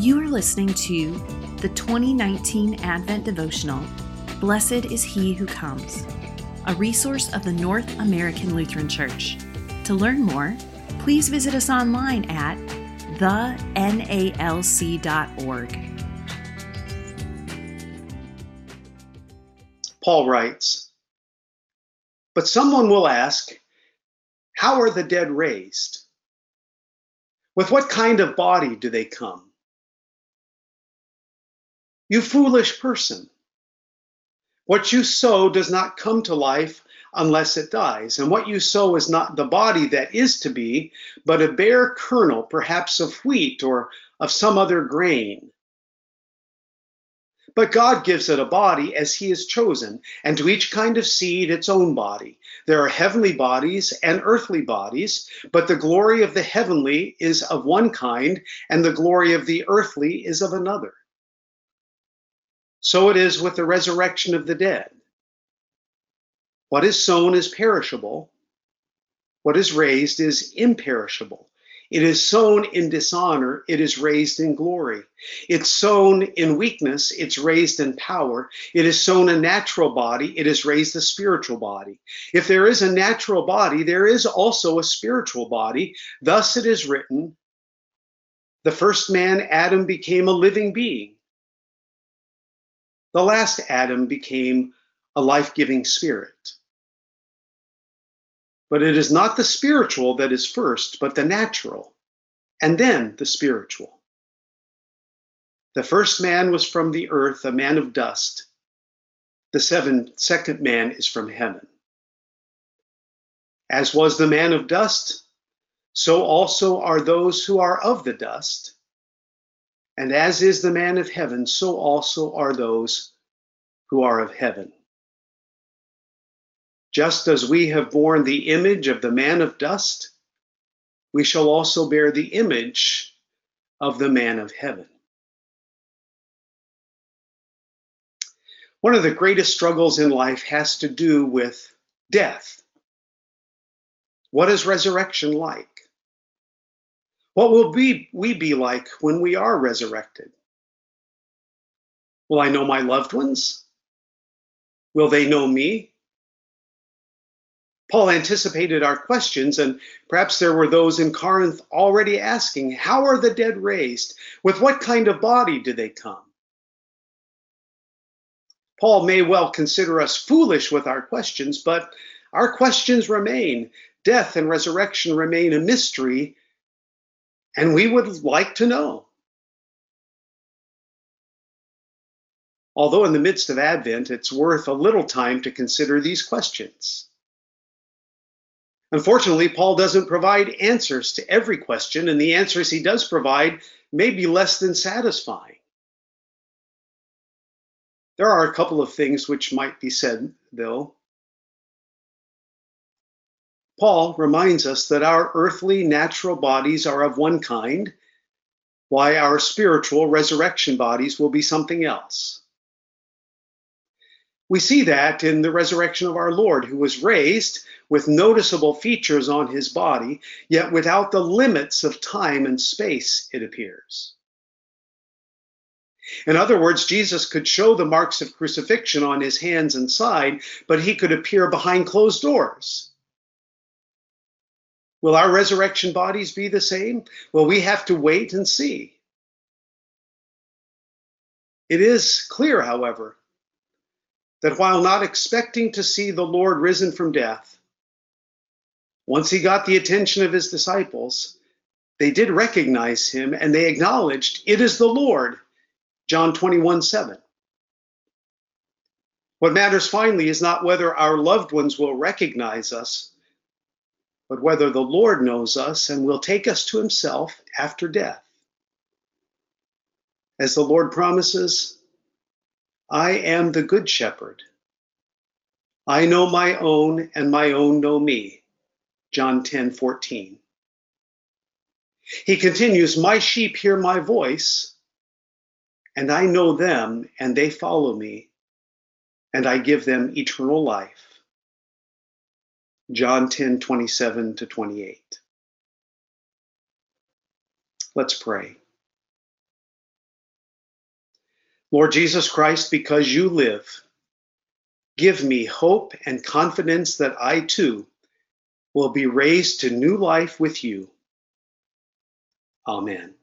You are listening to the 2019 Advent Devotional, Blessed is He Who Comes, a resource of the North American Lutheran Church. To learn more, please visit us online at thenalc.org. Paul writes, "But someone will ask, how are the dead raised? With what kind of body do they come? You foolish person, what you sow does not come to life unless it dies, and what you sow is not the body that is to be, but a bare kernel, perhaps of wheat or of some other grain. But God gives it a body as He has chosen, and to each kind of seed its own body. There are heavenly bodies and earthly bodies, but the glory of the heavenly is of one kind, and the glory of the earthly is of another. So it is with the resurrection of the dead. What is sown is perishable. What is raised is imperishable. It is sown in dishonor, it is raised in glory. It's sown in weakness, it's raised in power. It is sown a natural body, it is raised a spiritual body. If there is a natural body, there is also a spiritual body. Thus it is written, the first man, Adam, became a living being. The last Adam became a life-giving spirit. But it is not the spiritual that is first, but the natural, and then the spiritual. The first man was from the earth, a man of dust. The second man is from heaven. As was the man of dust, so also are those who are of the dust. And as is the man of heaven, so also are those who are of heaven. Just as we have borne the image of the man of dust, we shall also bear the image of the man of heaven." One of the greatest struggles in life has to do with death. What is resurrection like? What will we be like when we are resurrected? Will I know my loved ones? Will they know me? Paul anticipated our questions, and perhaps there were those in Corinth already asking, how are the dead raised? With what kind of body do they come? Paul may well consider us foolish with our questions, but our questions remain. Death and resurrection remain a mystery, and we would like to know. Although in the midst of Advent, it's worth a little time to consider these questions. Unfortunately, Paul doesn't provide answers to every question, and the answers he does provide may be less than satisfying. There are a couple of things which might be said, though. Paul reminds us that our earthly natural bodies are of one kind, while our spiritual resurrection bodies will be something else. We see that in the resurrection of our Lord, who was raised with noticeable features on his body, yet without the limits of time and space, it appears. In other words, Jesus could show the marks of crucifixion on his hands and side, but he could appear behind closed doors. Will our resurrection bodies be the same? Well, we have to wait and see. It is clear, however, that while not expecting to see the Lord risen from death, once he got the attention of his disciples, they did recognize him and they acknowledged, "It is the Lord," John 21:7. What matters finally is not whether our loved ones will recognize us, but whether the Lord knows us and will take us to himself after death. As the Lord promises, "I am the good shepherd. I know my own, and my own know me." John 10:14. He continues, "My sheep hear my voice, and I know them, and they follow me, and I give them eternal life." John 10:27-28. Let's pray. Lord Jesus Christ, because you live, give me hope and confidence that I too will be raised to new life with you. Amen.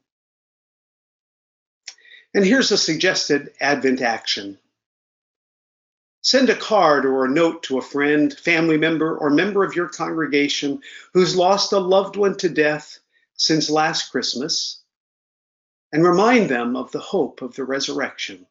And here's a suggested Advent action. Send a card or a note to a friend, family member, or member of your congregation who's lost a loved one to death since last Christmas, and remind them of the hope of the resurrection.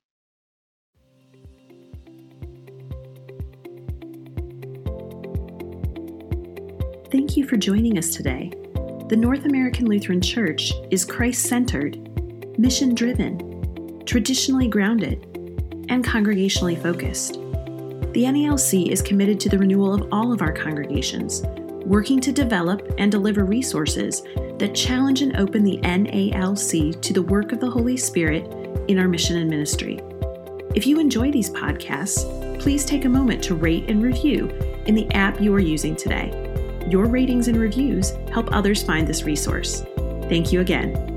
Thank you for joining us today. The North American Lutheran Church is Christ-centered, mission-driven, traditionally grounded, and congregationally focused. The NALC is committed to the renewal of all of our congregations, working to develop and deliver resources that challenge and open the NALC to the work of the Holy Spirit in our mission and ministry. If you enjoy these podcasts, please take a moment to rate and review in the app you are using today. Your ratings and reviews help others find this resource. Thank you again.